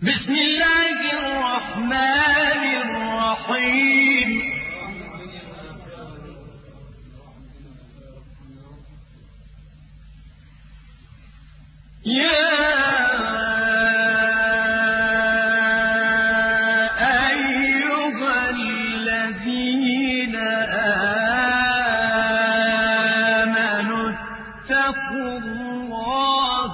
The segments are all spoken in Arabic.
بسم الله الرحمن الرحيم. يا أيها الذين آمنوا اتقوا الله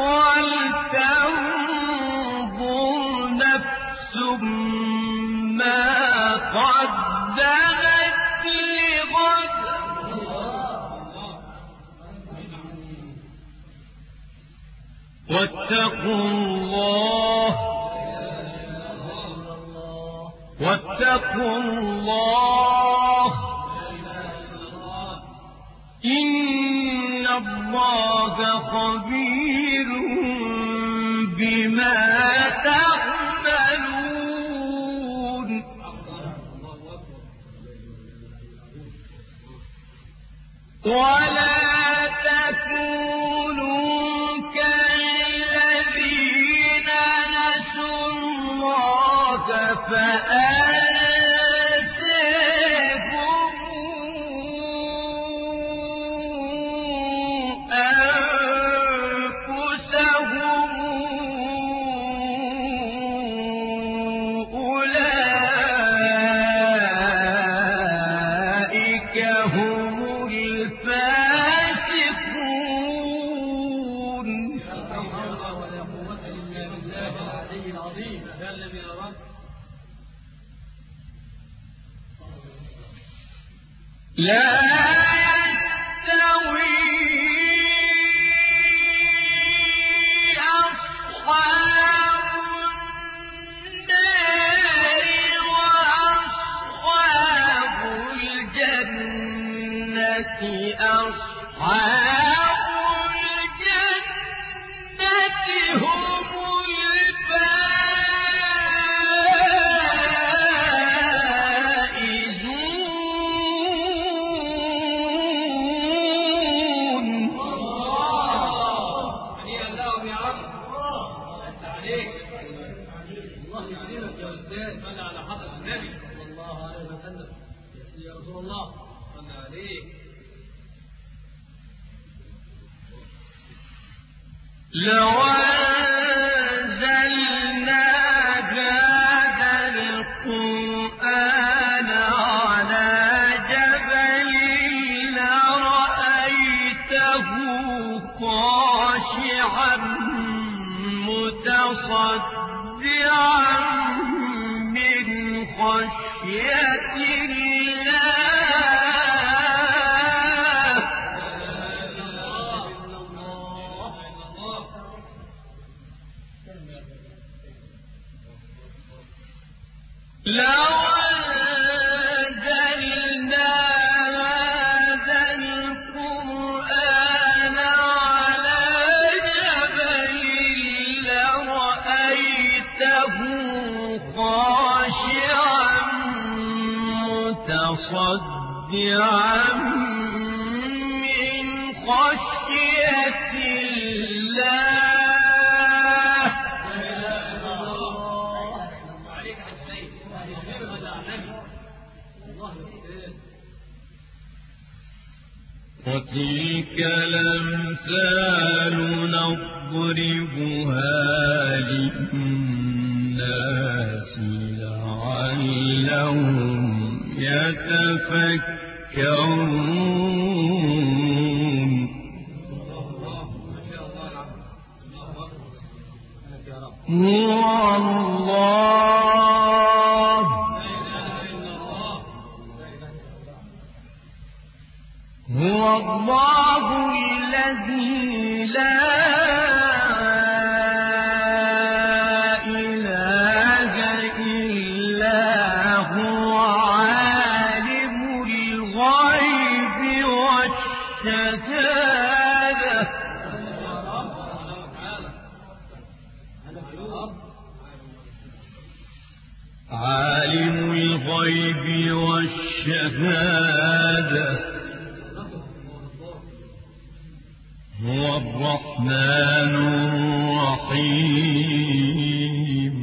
ولتنظر نفس ما قدمت لغد واتقوا الله إن الله خبير بما تعملون. ولا تكونوا كالذين نسوا الله فأنساهم أنفسهم أولئك هم الفاسقون. لا يستوي أصحاب النار وأصحاب الجنة أصحاب الجنة هم لو أنزلنا هذا القرآن على جبل لرأيته خاشعا متصدعا من خشية الله. لو أنزلنا هذا القرآن على جبل لرأيته خاشعا متصدعا من خشية الله. وتلك الأمثال نضربها للناس لعلهم يتفكرون. هو الله هو الله الذي لا إله إلا هو عالم الغيب والشهادة. عالم الغيب والشهادة هو الرحمن الرحيم.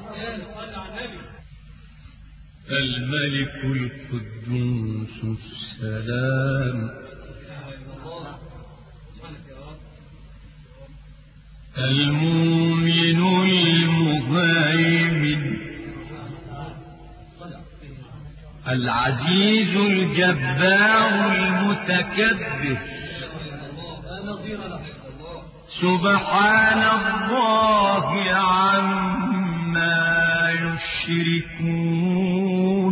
الملك القدوس السلام المؤمن المهيمن العزيز الجبار المتكبر سبحان الله عما يشركون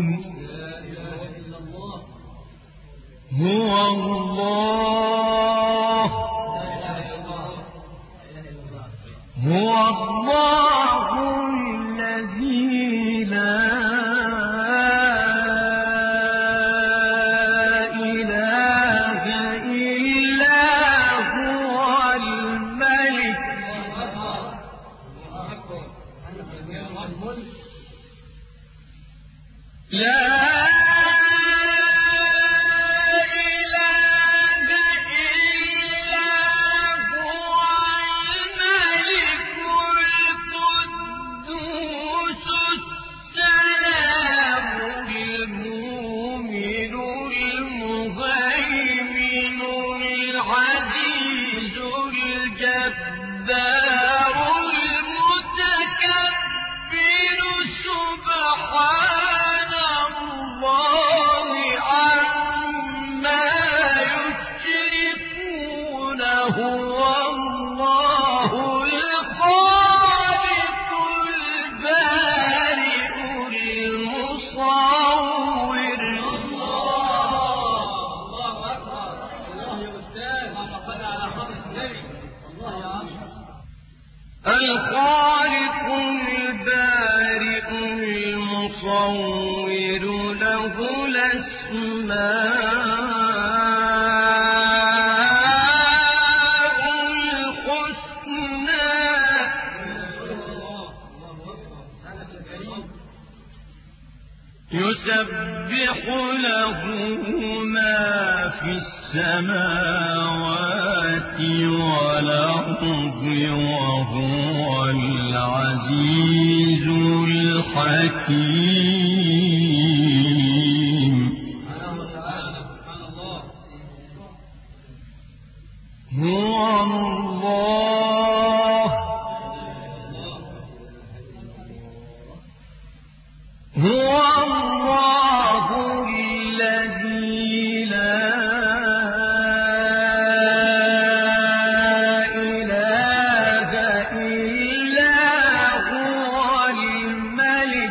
هو الله الذي لا إله إلا هو الملك لا الخالق البارئ المصور له الأسماء الحسنى يسبح له ما في السماوات والأرض وهو العزيز الحكيم هو الله الذي لا إله إلا هو الملك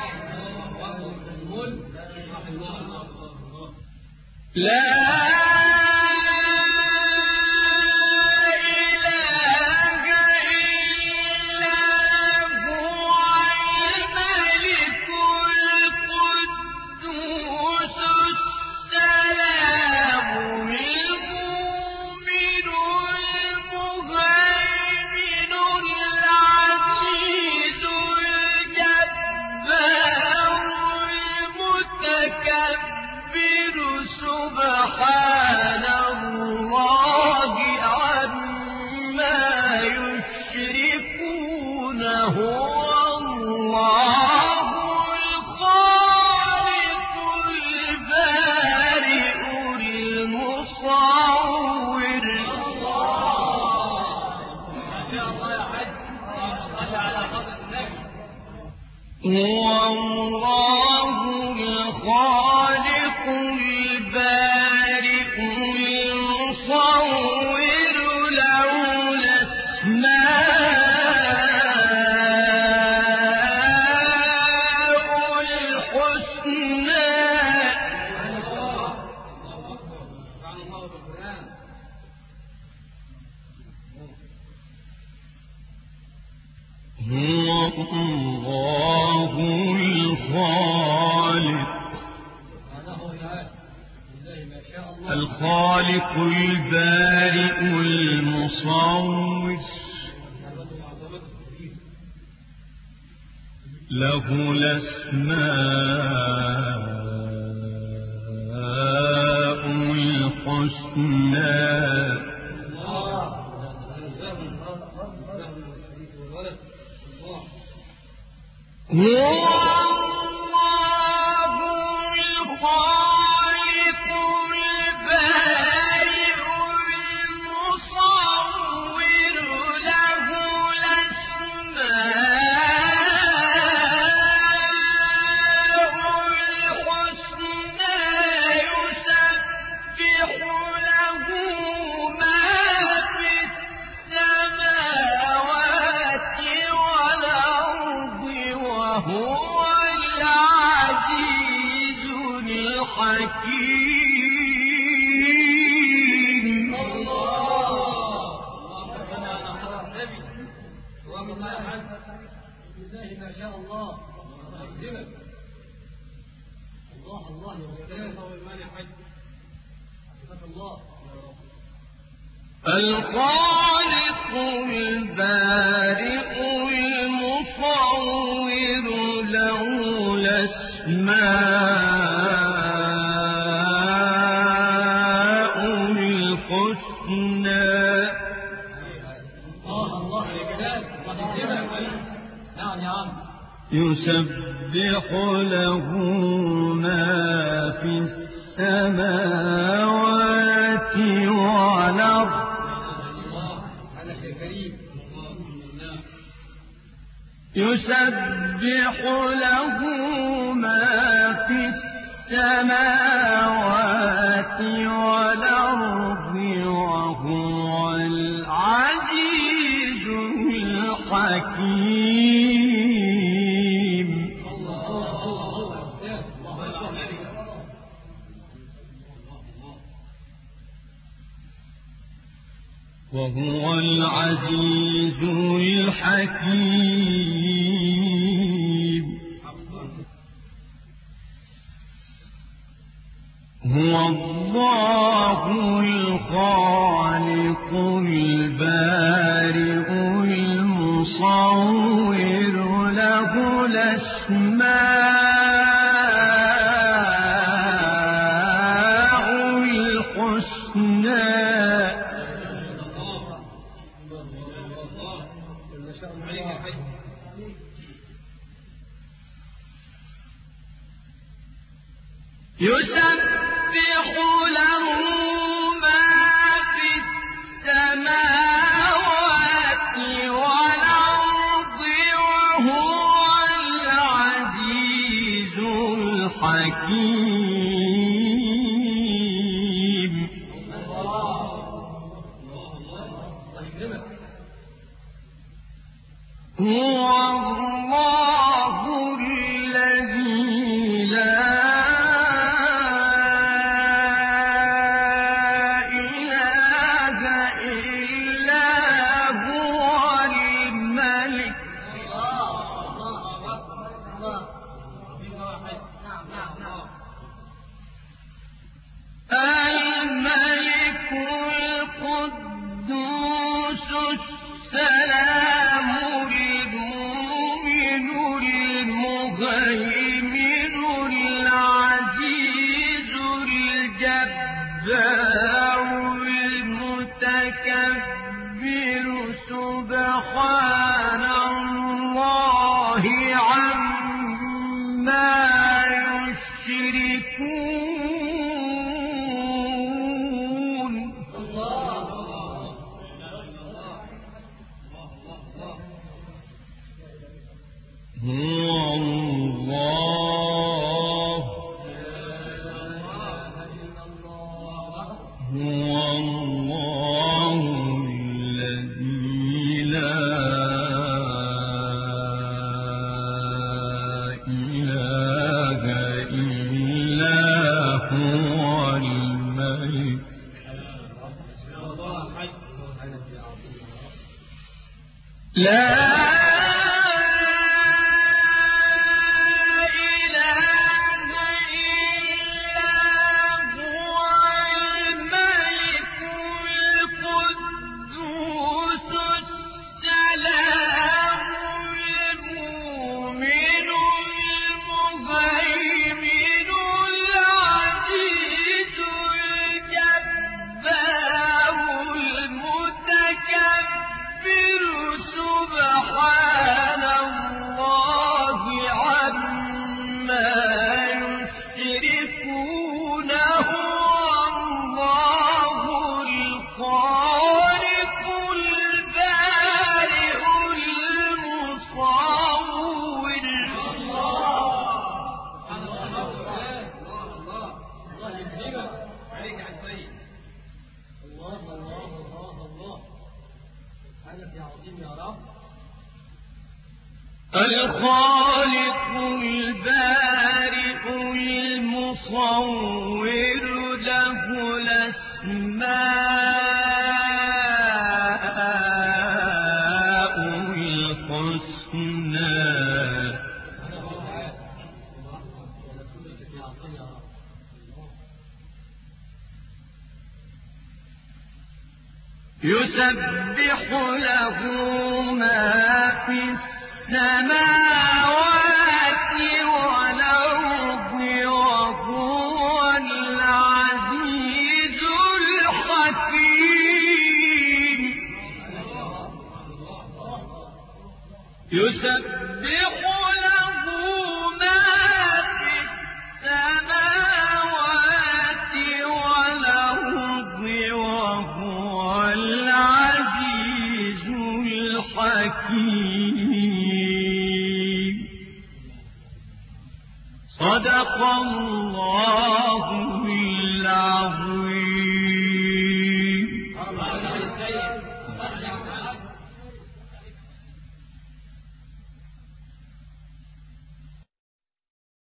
لا سبحان الله عما يشركون هو الله الخالق البارئ المصور هو الله الخالق البارئ المصور له الأسماء الحسنى هو الله الخالق البارئ المصور له الأسماء الحسنى الخالق البارئ المصور له الأسماء الحسنى يسبح له ما في السماوات والأرض يسبح له ما في السماوات والأرض وهو العزيز الحكيم وهو العزيز الحكيم هو الله الخالق البارئ المصور له الأسماء الحسنى يسبح له ما في السماوات والأرض وهو العزيز الحكيم هو الله الذي لا الملك القدوس السلام المؤمن المهيمن العزيز الجبار المتكبر سبحان الله عما يشركون هو الله الذي لا إله إلا الخالق البارئ المصور له الأسماء الحسنى يسبح له ما في السماوات والأرض وهو العزيز الحكيم يسبح له ما في السماوات والأرض وهو العزيز الحكيم صدق الله